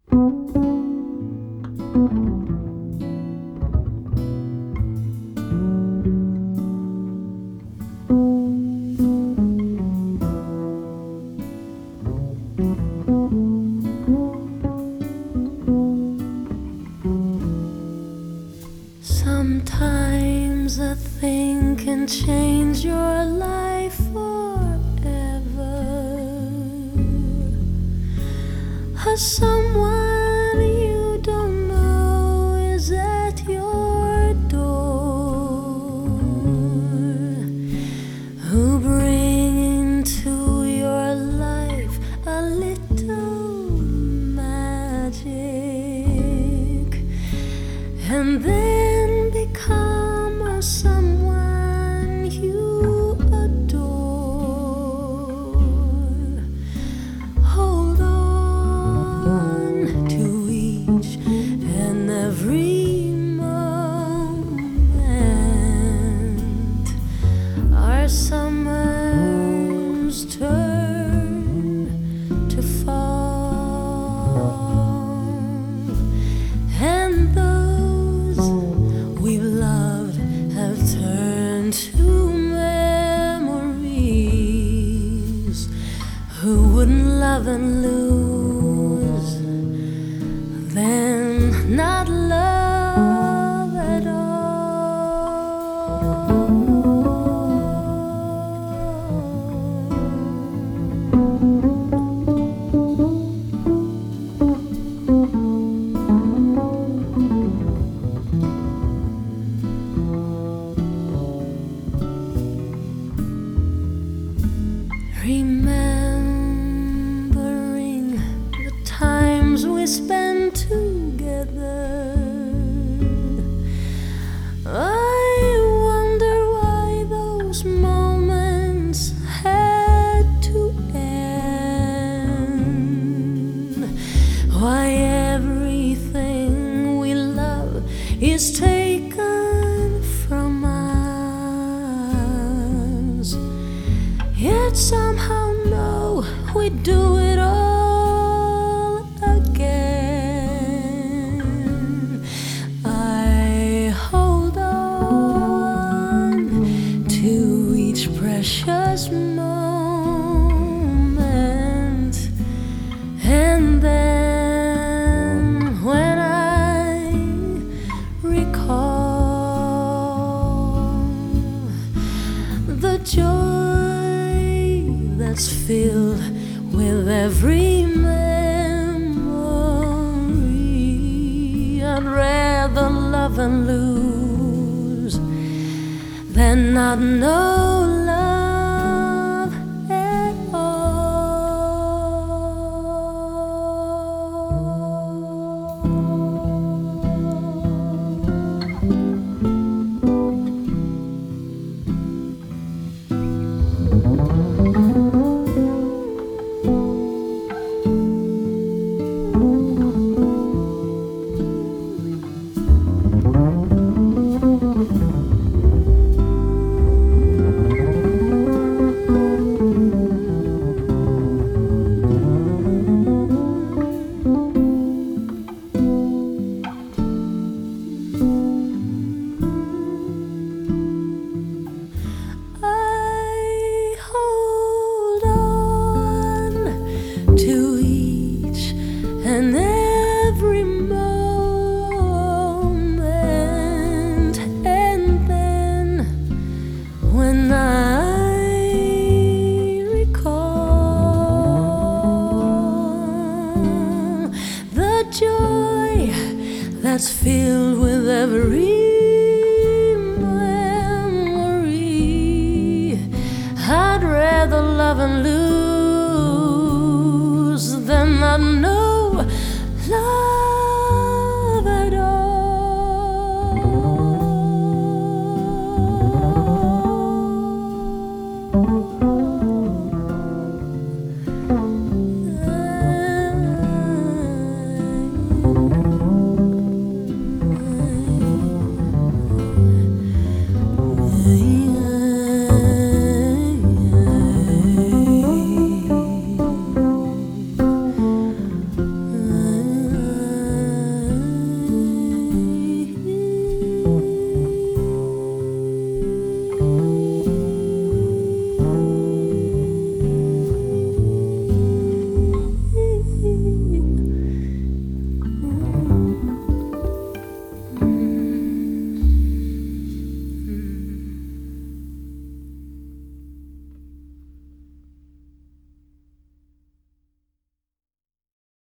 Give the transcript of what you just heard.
Sometimes a thing can change your life forever. Someone you don't know is at your door, who bring into your life a little magic, and then become a someone you adore. Hold on to each and every moment. Our summers turn to fall, and those we've loved have turned to memories. Who wouldn't love and lose, then not love at Remembering the times we spent together, I wonder why those moments had to end. Why everything we love is taken from us, yet somehow know we do it all again. I hold on to each precious moment, and then when I recall the joy that's filled with every memory, I'd rather love and lose than not know love at and every moment, and then when I recall the joy that's filled with every memory, I'd rather love and lose than not know